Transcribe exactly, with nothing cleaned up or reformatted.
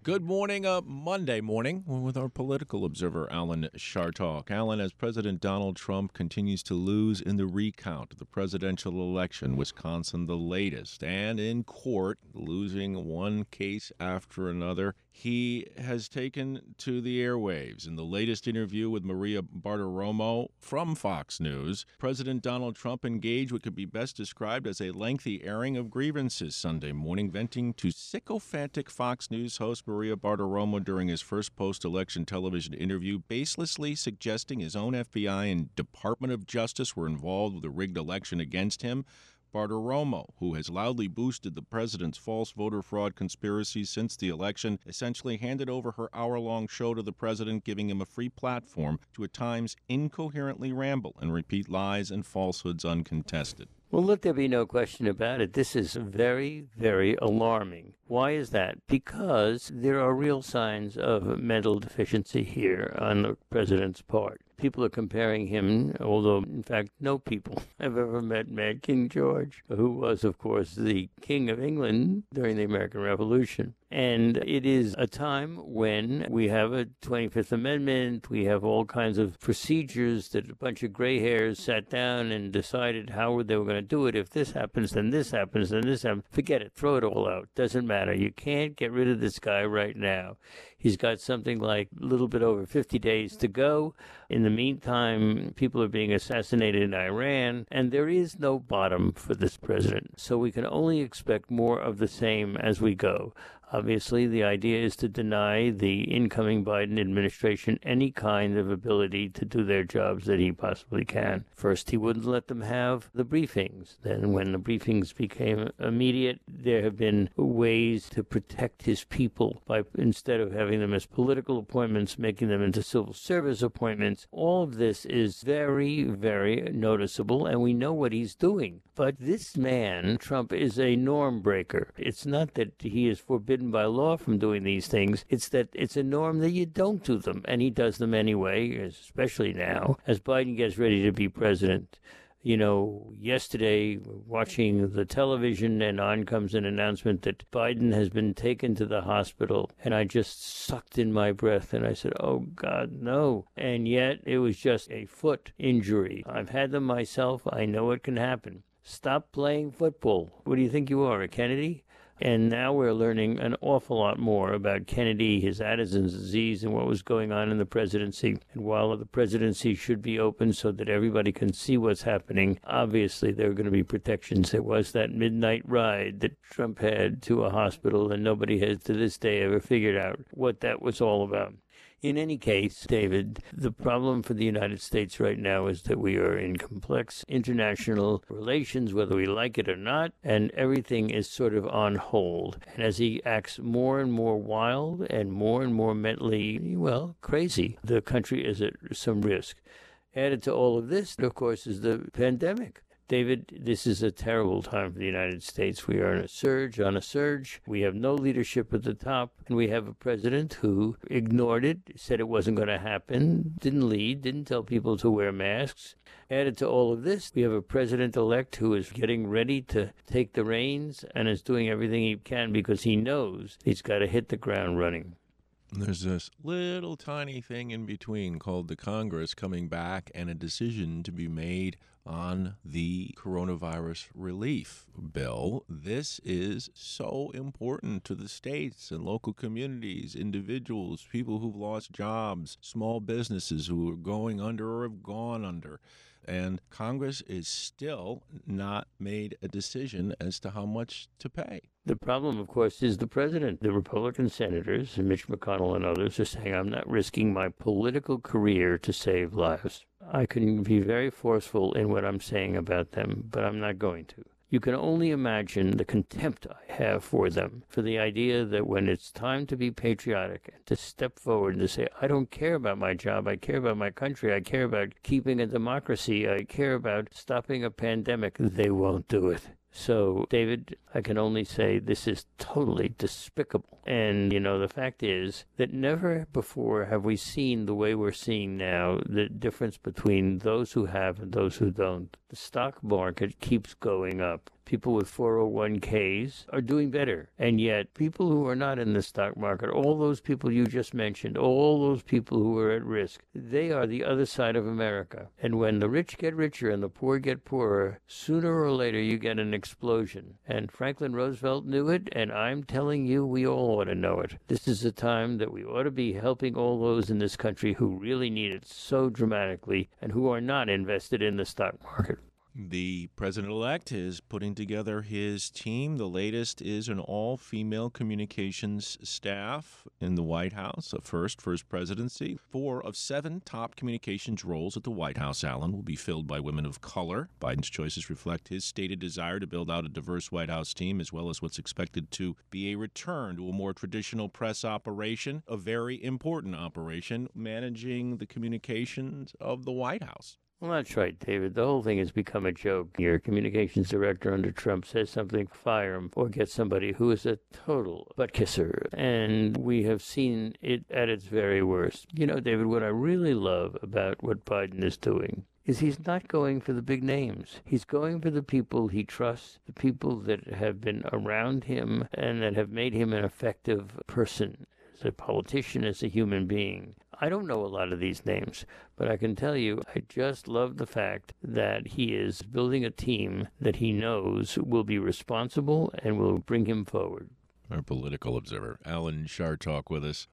Good morning, uh, Monday morning, with our political observer, Alan Chartock. Alan, as President Donald Trump continues to lose in the recount of the presidential election, Wisconsin the latest, and in court, losing one case after another, he has taken to the airwaves. In the latest interview with Maria Bartiromo from Fox News, President Donald Trump engaged what could be best described as a lengthy airing of grievances Sunday morning, venting to sycophantic Fox News host Maria Bartiromo during his first post-election television interview, baselessly suggesting his own F B I and Department of Justice were involved with a rigged election against him. Bartiromo, who has loudly boosted the president's false voter fraud conspiracy since the election, essentially handed over her hour-long show to the president, giving him a free platform to at times incoherently ramble and repeat lies and falsehoods uncontested. Well, let there be no question about it. This is very, very alarming. Why is that? Because there are real signs of mental deficiency here on the president's part. People are comparing him, although, in fact, no people have ever met Mad King George, who was, of course, the King of England during the American Revolution. And it is a time when we have a twenty-fifth Amendment, we have all kinds of procedures that a bunch of gray hairs sat down and decided how they were going to do it. If this happens, then this happens, then this happens. Forget it. Throw it all out. Doesn't matter. You can't get rid of this guy right now. He's got something like a little bit over fifty days to go. In the meantime, people are being assassinated in Iran, and there is no bottom for this president. So we can only expect more of the same as we go. Obviously, the idea is to deny the incoming Biden administration any kind of ability to do their jobs that he possibly can. First, he wouldn't let them have the briefings. Then, when the briefings became immediate, there have been ways to protect his people by, instead of having them as political appointments, making them into civil service appointments. All of this is very, very noticeable, and we know what he's doing. But this man, Trump, is a norm breaker. It's not that he is forbidden by law from doing these things. It's that it's a norm that you don't do them, and he does them anyway, especially now, as Biden gets ready to be president. You know, yesterday, watching the television, and on comes an announcement that Biden has been taken to the hospital, and I just sucked in my breath, and I said, oh, God, no. And yet, it was just a foot injury. I've had them myself. I know it can happen. Stop playing football. What do you think you are, a Kennedy? And now we're learning an awful lot more about Kennedy, his Addison's disease, and what was going on in the presidency. And while the presidency should be open so that everybody can see what's happening, obviously there are going to be protections. There was that midnight ride that Trump had to a hospital, and nobody has to this day ever figured out what that was all about. In any case, David, the problem for the United States right now is that we are in complex international relations, whether we like it or not, and everything is sort of on hold. And as he acts more and more wild and more and more mentally, well, crazy, the country is at some risk. Added to all of this, of course, is the pandemic. David, this is a terrible time for the United States. We are on a surge, on a surge. We have no leadership at the top, and we have a president who ignored it, said it wasn't going to happen, didn't lead, didn't tell people to wear masks. Added to all of this, we have a president-elect who is getting ready to take the reins and is doing everything he can because he knows he's got to hit the ground running. There's this little tiny thing in between called the Congress coming back and a decision to be made on the coronavirus relief bill. This is so important to the states and local communities, individuals, people who've lost jobs, small businesses who are going under or have gone under. And Congress is still not made a decision as to how much to pay. The problem, of course, is the president. The Republican senators, Mitch McConnell and others, are saying, I'm not risking my political career to save lives. I can be very forceful in what I'm saying about them, but I'm not going to. You can only imagine the contempt I have for them, for the idea that when it's time to be patriotic and to step forward and to say, I don't care about my job, I care about my country, I care about keeping a democracy, I care about stopping a pandemic, they won't do it. So, David, I can only say this is totally despicable. And, you know, the fact is that never before have we seen the way we're seeing now, the difference between those who have and those who don't. The stock market keeps going up. people with four oh one k's are doing better. And yet, people who are not in the stock market, all those people you just mentioned, all those people who are at risk, they are the other side of America. And when the rich get richer and the poor get poorer, sooner or later you get an explosion. And Franklin Roosevelt knew it, and I'm telling you, we all ought to know it. This is a time that we ought to be helping all those in this country who really need it so dramatically and who are not invested in the stock market. The president-elect is putting together his team. The latest is an all-female communications staff in the White House, a first for his presidency. Four of seven top communications roles at the White House, Alan, will be filled by women of color. Biden's choices reflect his stated desire to build out a diverse White House team, as well as what's expected to be a return to a more traditional press operation, a very important operation, managing the communications of the White House. Well, that's right, David. The whole thing has become a joke. Your communications director under Trump says something, fire him, or get somebody who is a total butt kisser. And we have seen it at its very worst. You know, David, what I really love about what Biden is doing is he's not going for the big names. He's going for the people he trusts, the people that have been around him and that have made him an effective person as a politician, as a human being. I don't know a lot of these names, but I can tell you I just love the fact that he is building a team that he knows will be responsible and will bring him forward. Our political observer, Alan Chartock, with us.